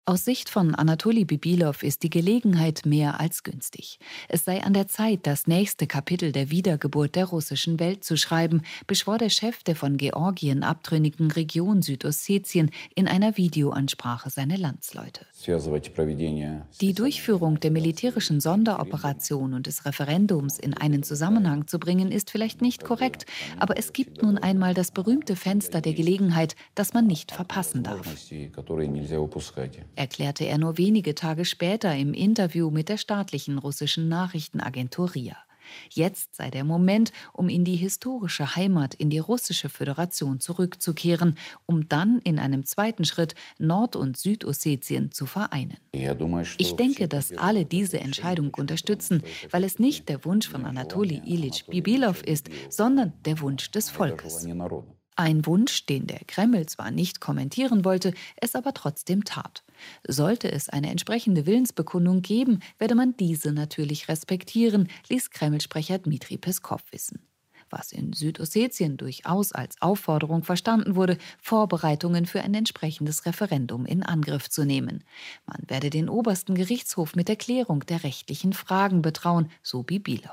Aus Sicht von Anatoli Bibilow ist die Gelegenheit mehr als günstig. Es sei an der Zeit, das nächste Kapitel der Wiedergeburt der russischen Welt zu schreiben, beschwor der Chef der von Georgien abtrünnigen Region Südossetien in einer Videoansprache seine Landsleute. Die Durchführung der militärischen Sonderoperation und des Referendums in einen Zusammenhang zu bringen, ist vielleicht nicht korrekt, aber es gibt nun einmal das berühmte Fenster der Gelegenheit, das man nicht verpassen darf, erklärte er nur wenige Tage später im Interview mit der staatlichen russischen Nachrichtenagentur RIA. Jetzt sei der Moment, um in die historische Heimat, in die russische Föderation zurückzukehren, um dann in einem zweiten Schritt Nord- und Südossetien zu vereinen. Ich denke, dass alle diese Entscheidung unterstützen, weil es nicht der Wunsch von Anatoli Ilyich Bibilow ist, sondern der Wunsch des Volkes. Ein Wunsch, den der Kreml zwar nicht kommentieren wollte, es aber trotzdem tat. Sollte es eine entsprechende Willensbekundung geben, werde man diese natürlich respektieren, ließ Kreml-Sprecher Dmitri Peskow wissen. Was in Südossetien durchaus als Aufforderung verstanden wurde, Vorbereitungen für ein entsprechendes Referendum in Angriff zu nehmen. Man werde den obersten Gerichtshof mit der Klärung der rechtlichen Fragen betrauen, so Bibilow.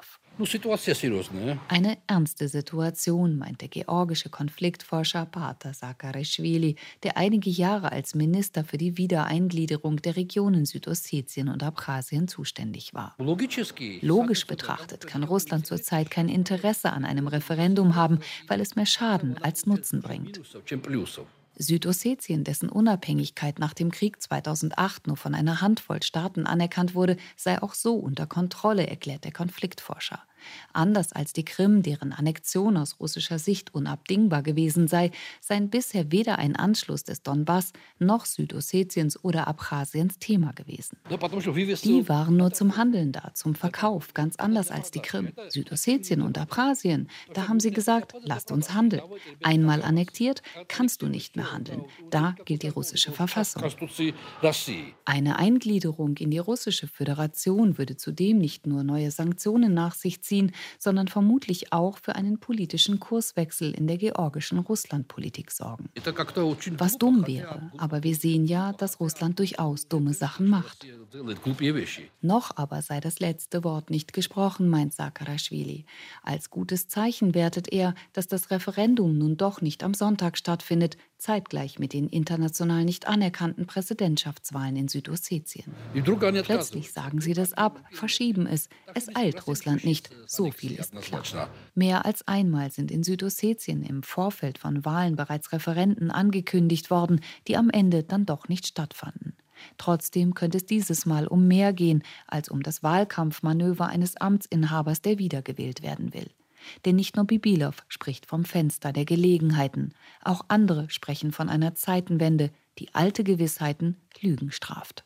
Eine ernste Situation, meint der georgische Konfliktforscher Pater Saakashvili, der einige Jahre als Minister für die Wiedereingliederung der Regionen Südossetien und Abchasien zuständig war. Logisch betrachtet kann Russland zurzeit kein Interesse an einem Referendum haben, weil es mehr Schaden als Nutzen bringt. Südossetien, dessen Unabhängigkeit nach dem Krieg 2008 nur von einer Handvoll Staaten anerkannt wurde, sei auch so unter Kontrolle, erklärt der Konfliktforscher. Anders als die Krim, deren Annexion aus russischer Sicht unabdingbar gewesen sei, seien bisher weder ein Anschluss des Donbass noch Südossetiens oder Abchasiens Thema gewesen. Die waren nur zum Handeln da, zum Verkauf, ganz anders als die Krim. Südossetien und Abchasien, da haben sie gesagt, lasst uns handeln. Einmal annektiert, kannst du nicht mehr handeln. Da gilt die russische Verfassung. Eine Eingliederung in die russische Föderation würde zudem nicht nur neue Sanktionen nach sich ziehen, sondern vermutlich auch für einen politischen Kurswechsel in der georgischen Russlandpolitik sorgen. Was dumm wäre, aber wir sehen ja, dass Russland durchaus dumme Sachen macht. Noch aber sei das letzte Wort nicht gesprochen, meint Saakashvili. Als gutes Zeichen wertet er, dass das Referendum nun doch nicht am Sonntag stattfindet, zeitgleich mit den international nicht anerkannten Präsidentschaftswahlen in Südossetien. Plötzlich sagen sie das ab, verschieben es. Es eilt Russland nicht, so viel ist klar. Mehr als einmal sind in Südossetien im Vorfeld von Wahlen bereits Referenden angekündigt worden, die am Ende dann doch nicht stattfanden. Trotzdem könnte es dieses Mal um mehr gehen, als um das Wahlkampfmanöver eines Amtsinhabers, der wiedergewählt werden will. Denn nicht nur Bibilow spricht vom Fenster der Gelegenheiten. Auch andere sprechen von einer Zeitenwende, die alte Gewissheiten Lügen straft.